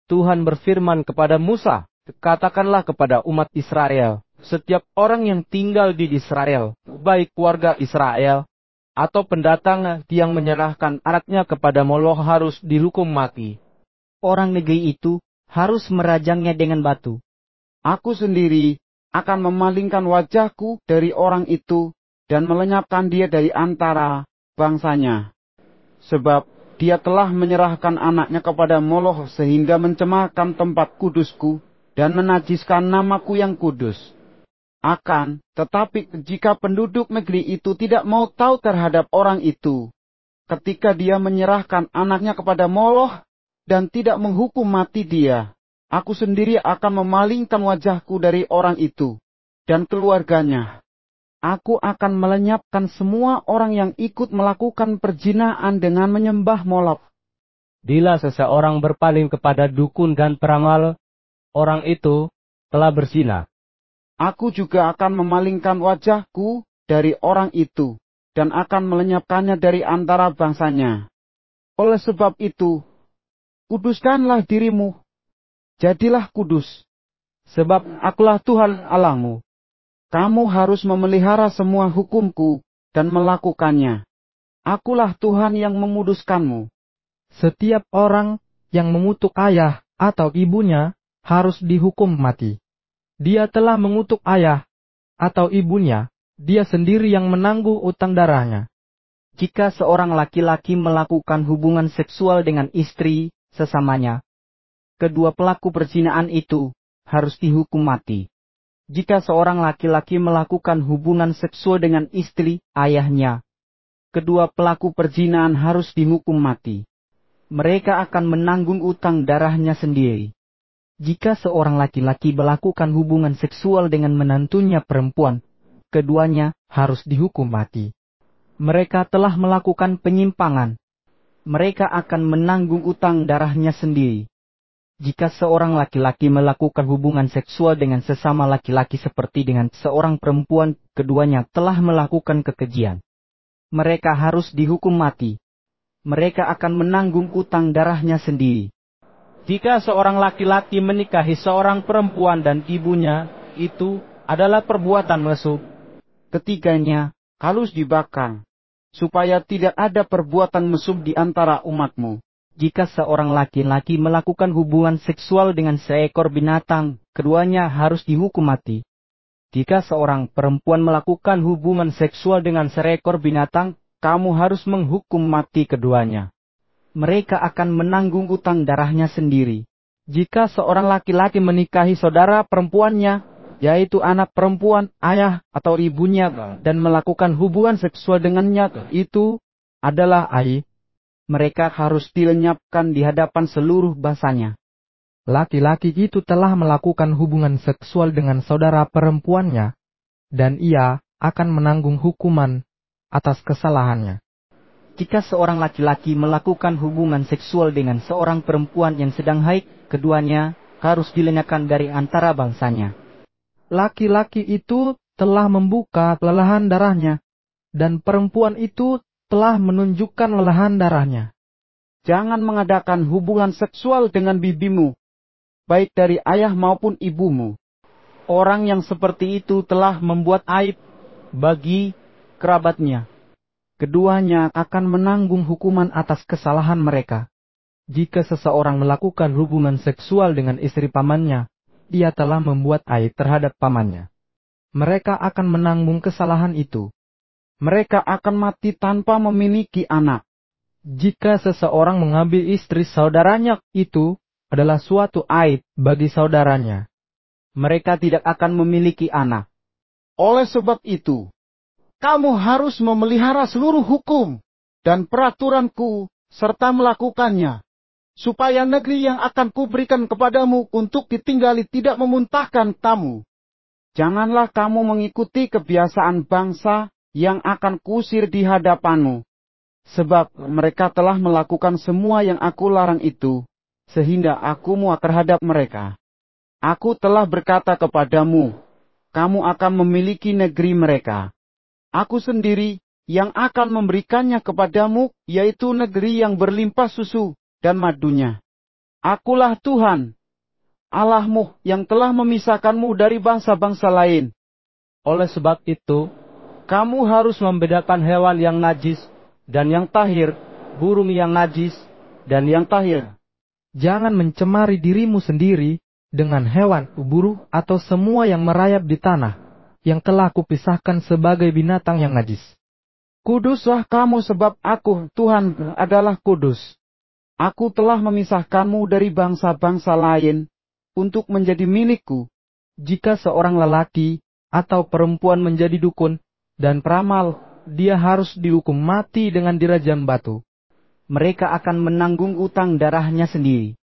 Tuhan berfirman kepada Musa, "Katakanlah kepada umat Israel, setiap orang yang tinggal di Israel, baik warga Israel atau pendatang yang menyerahkan anaknya kepada Moloch harus dihukum mati. Orang negeri itu harus merajangnya dengan batu. Aku sendiri akan memalingkan wajahku dari orang itu dan melenyapkan dia dari antara bangsanya. Sebab dia telah menyerahkan anaknya kepada Moloch sehingga mencemarkan tempat kudusku dan menajiskan namaku yang kudus. Tetapi jika penduduk negeri itu tidak mau tahu terhadap orang itu, ketika dia menyerahkan anaknya kepada Moloch dan tidak menghukum mati dia, aku sendiri akan memalingkan wajahku dari orang itu dan keluarganya. Aku akan melenyapkan semua orang yang ikut melakukan perzinaan dengan menyembah Moloch." Bila seseorang berpaling kepada dukun dan peramal, orang itu telah berzina. Aku juga akan memalingkan wajahku dari orang itu dan akan melenyapkannya dari antara bangsanya. Oleh sebab itu, kuduskanlah dirimu, jadilah kudus, sebab akulah Tuhan Allahmu. Kamu harus memelihara semua hukumku dan melakukannya. Akulah Tuhan yang memuduskanmu. Setiap orang yang mengutuk ayah atau ibunya harus dihukum mati. Dia telah mengutuk ayah atau ibunya, dia sendiri yang menanggung utang darahnya. Jika seorang laki-laki melakukan hubungan seksual dengan istri sesamanya, kedua pelaku perzinaan itu harus dihukum mati. Jika seorang laki-laki melakukan hubungan seksual dengan istri ayahnya, kedua pelaku perzinaan harus dihukum mati. Mereka akan menanggung utang darahnya sendiri. Jika seorang laki-laki melakukan hubungan seksual dengan menantunya perempuan, keduanya harus dihukum mati. Mereka telah melakukan penyimpangan. Mereka akan menanggung utang darahnya sendiri. Jika seorang laki-laki melakukan hubungan seksual dengan sesama laki-laki seperti dengan seorang perempuan, keduanya telah melakukan kekejian. Mereka harus dihukum mati. Mereka akan menanggung utang darahnya sendiri. Jika seorang laki-laki menikahi seorang perempuan dan ibunya, itu adalah perbuatan mesum. Ketiganya harus dibakar, supaya tidak ada perbuatan mesum di antara umatmu. Jika seorang laki-laki melakukan hubungan seksual dengan seekor binatang, keduanya harus dihukum mati. Jika seorang perempuan melakukan hubungan seksual dengan seekor binatang, kamu harus menghukum mati keduanya. Mereka akan menanggung utang darahnya sendiri. Jika seorang laki-laki menikahi saudara perempuannya, yaitu anak perempuan, ayah atau ibunya, dan melakukan hubungan seksual dengannya, itu adalah aib. Mereka harus dilenyapkan di hadapan seluruh bangsanya. Laki-laki itu telah melakukan hubungan seksual dengan saudara perempuannya, dan ia akan menanggung hukuman atas kesalahannya. Jika seorang laki-laki melakukan hubungan seksual dengan seorang perempuan yang sedang haid, keduanya harus dilenyapkan dari antara bangsanya. Laki-laki itu telah membuka lelahan darahnya, dan perempuan itu telah menunjukkan lelahan darahnya. Jangan mengadakan hubungan seksual dengan bibimu, baik dari ayah maupun ibumu. Orang yang seperti itu telah membuat aib bagi kerabatnya. Keduanya akan menanggung hukuman atas kesalahan mereka. Jika seseorang melakukan hubungan seksual dengan istri pamannya, ia telah membuat aib terhadap pamannya. Mereka akan menanggung kesalahan itu. Mereka akan mati tanpa memiliki anak. Jika seseorang mengambil istri saudaranya, itu adalah suatu aib bagi saudaranya. Mereka tidak akan memiliki anak. Oleh sebab itu, kamu harus memelihara seluruh hukum dan peraturanku serta melakukannya, supaya negeri yang akan kuberikan kepadamu untuk ditinggali tidak memuntahkan tamu. Janganlah kamu mengikuti kebiasaan bangsa yang akan kusir di hadapanmu, sebab mereka telah melakukan semua yang aku larang itu, sehingga aku muak terhadap mereka. Aku telah berkata kepadamu, kamu akan memiliki negeri mereka. Aku sendiri yang akan memberikannya kepadamu, yaitu negeri yang berlimpah susu dan madunya. Akulah Tuhan, Allahmu yang telah memisahkanmu dari bangsa-bangsa lain. Oleh sebab itu, kamu harus membedakan hewan yang najis dan yang tahir, burung yang najis dan yang tahir. Jangan mencemari dirimu sendiri dengan hewan, burung, atau semua yang merayap di tanah, yang telah kupisahkan sebagai binatang yang najis. Kuduslah kamu sebab aku, Tuhan, adalah kudus. Aku telah memisahkanmu dari bangsa-bangsa lain untuk menjadi milikku. Jika seorang lelaki atau perempuan menjadi dukun dan peramal, dia harus dihukum mati dengan dirajam batu. Mereka akan menanggung utang darahnya sendiri.